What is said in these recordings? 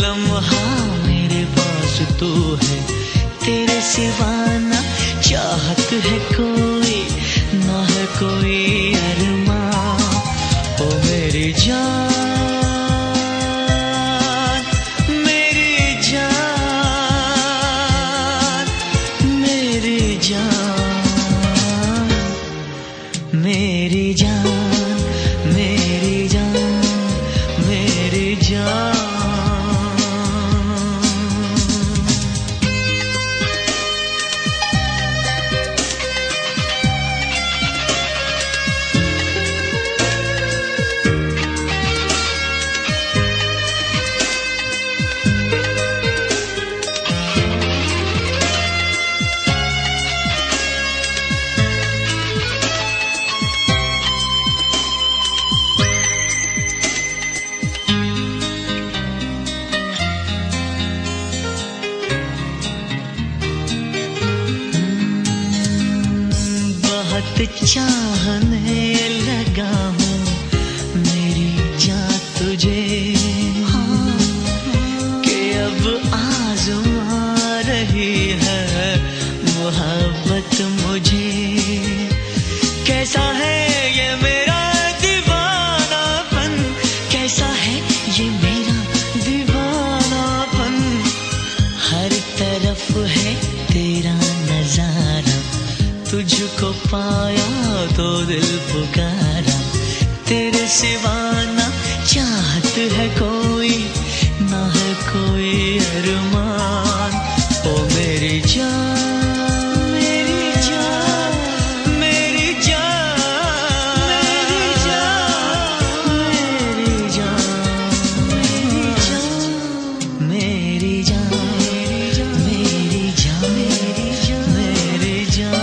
लम्हा मेरे पास तू है, तेरे सिवा ना चाहत है कोई, ना है कोई अरमां। ओ मेरी जान, मेरी जान, मेरी जान, मेरी जान, मेरी जान, मेरी जान। चाहने लगा हूँ मेरी जान तुझे, कि अब आज़मा रही है मोहब्बत मुझे। कैसा है ये मेरा दीवानापन, कैसा है ये मेरा दीवानापन, हर तरफ है तेरा नजारा, तुझको पाया तो दिल पुकारा, तेरे सिवा ना चाहत है कोई, ना है कोई अरमान। ओ मेरी जान, मेरी जान, मेरी जान, मेरी जान, मेरी जान, मेरी जान, मेरी जान, मेरी जान, मेरी जान, मेरी जान।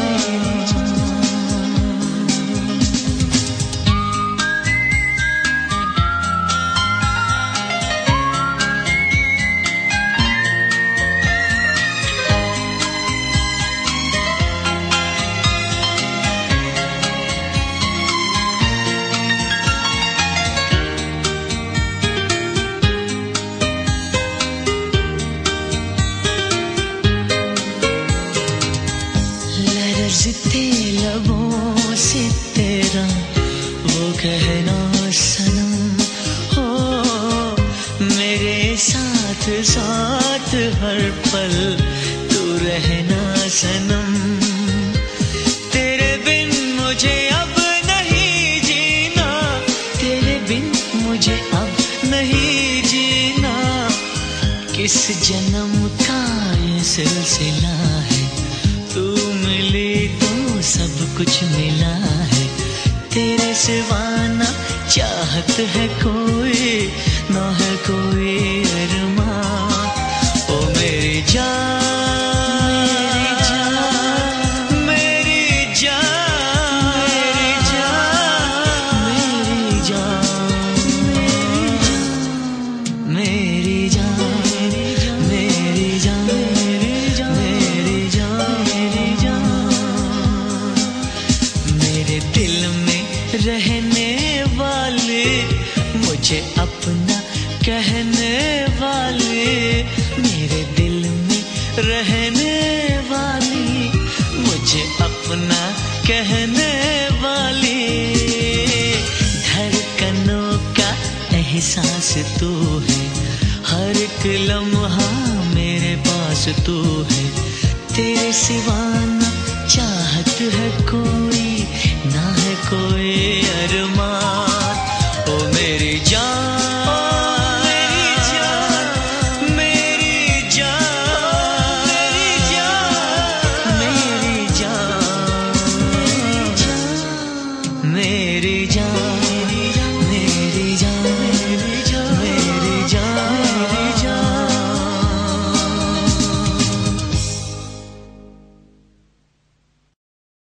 लरज़ते लबों से तेरा वो कहना सनम, हो मेरे साथ साथ हर पल तू रहना सनम। तेरे बिन मुझे अब नहीं जीना, तेरे बिन मुझे अब नहीं जीना, किस जन्म का ये सिलसिला है, तू मिली तो सब कुछ मिला है, तेरे सिवा ना चाहत है कोई, ना है कोई अरमान। ओ मेरी जान, मेरी जान, मेरी जान, मेरी जान, मेरी जान, मेरी जान, मेरी जान, मेरी जान, मेरी जान, मेरे दिल में रहने वाले, मुझे अपना कहने वाले, मेरे दिल में रहने वाली, मुझे अपना कहने वाली, धड़कनों का एहसास तू है, हर एक लम्हा मेरे पास तू है, तेरे सिवा ना चाहत है कोई।